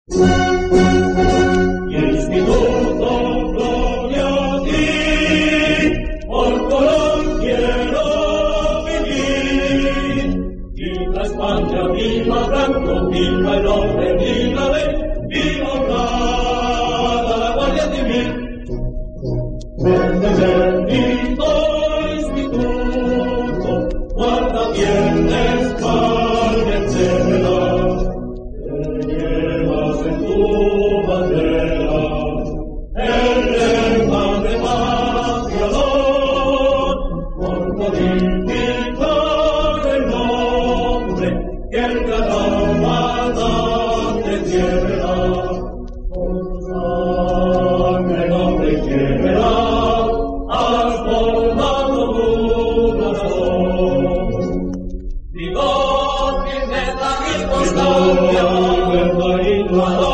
Y el instituto gloria a ti, por Colón quiero vivir. Viva España, viva Franco, viva el orden, viva la ley, viva honrada la Guardia Civil. Bendito instituto, guarda bien de España, etcétera. Que llevas en tu bandera el lema de paz y honor, por modificar el nombre que el gran comandante llevará. Con sangre, nombre y llevará. Has formado una nación. Vigor, firmeza y constancia, verdad y